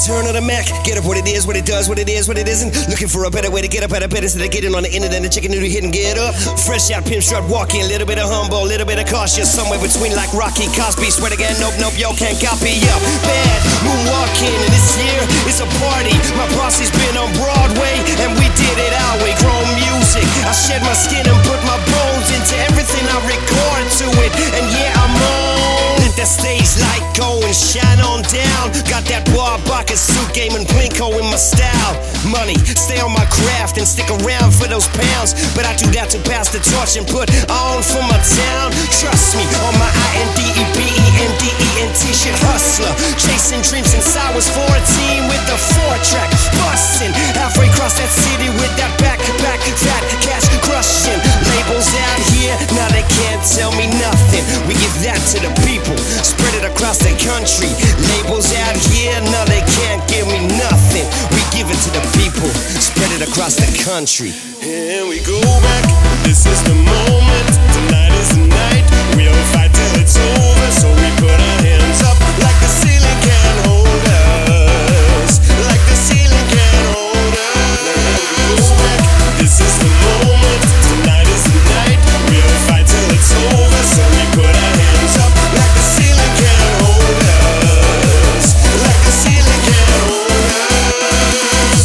Return of the Mac. Get up what it is, what it does, what it is, what it isn't. Looking for a better way to get up out of bed instead of getting on the internet and chicken noodle hit and get up. Fresh out, pimp strut walking, a little bit of humble, a little bit of cautious, somewhere between like Rocky Cosby. Swear to God, nope, nope, yo, can't copy. Yo, bad moonwalking, and this year it's a party. My posse's been on Broadway, and we did it our way. Grown music, I shed my skin and put my bones into everything I record to it. And yeah, I'm on. Let that stage light go and shine on down. Got that Bob Barker suit game and Plinko in my style. Money, stay on my craft and stick around for those pounds. But I do that to pass the torch and put on for my town. Trust me, on my INDEPENDENT shit hustler. Chasing dreams since I was 14 with the 4-track. Bustin' halfway across that city with that back-to-back fat cash crushing. Labels out here, now they can't tell me nothing. We give that to the people, spread it across the country. Labels out here, now they can't give me nothing. We give it to the people, spread it across the country. Here we go back, this is the moment. Tonight is the night, we'll fight till it's over. So we put our hands up like the ceiling can't hold us. Like the ceiling can't hold us. Go back, this is the moment. Tonight is the night, we'll fight till it's over. So we put our hands up like the ceiling can't hold us. Like the ceiling can't hold us.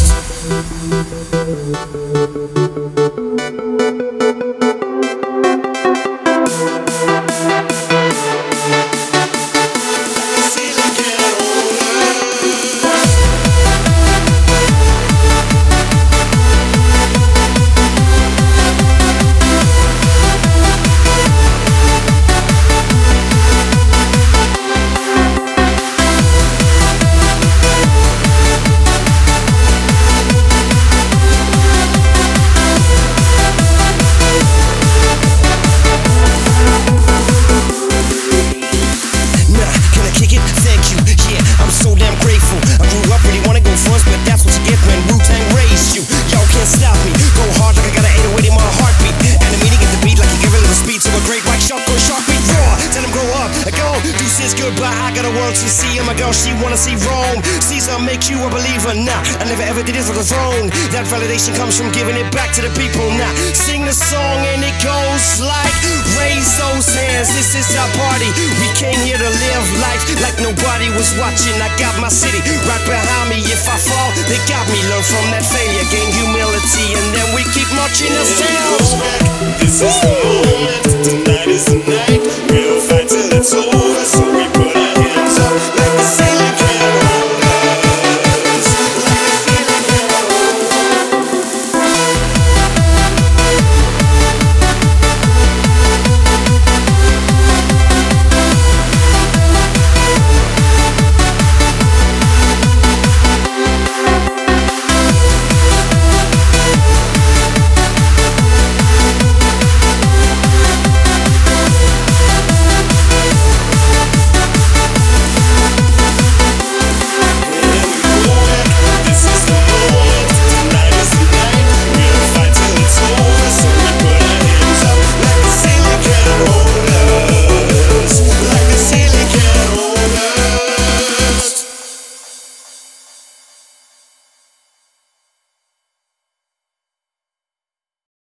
Goodbye, I got a world to see. And my girl, she wanna see Rome. Caesar make you a believer. Nah, I never ever did it for the throne. That validation comes from giving it back to the people. Now, sing the song and it goes like, raise those hands, this is our party. We came here to live life like nobody was watching. I got my city right behind me. If I fall, they got me. Learn from that failure, gain humility, and then we keep marching ourselves. This is the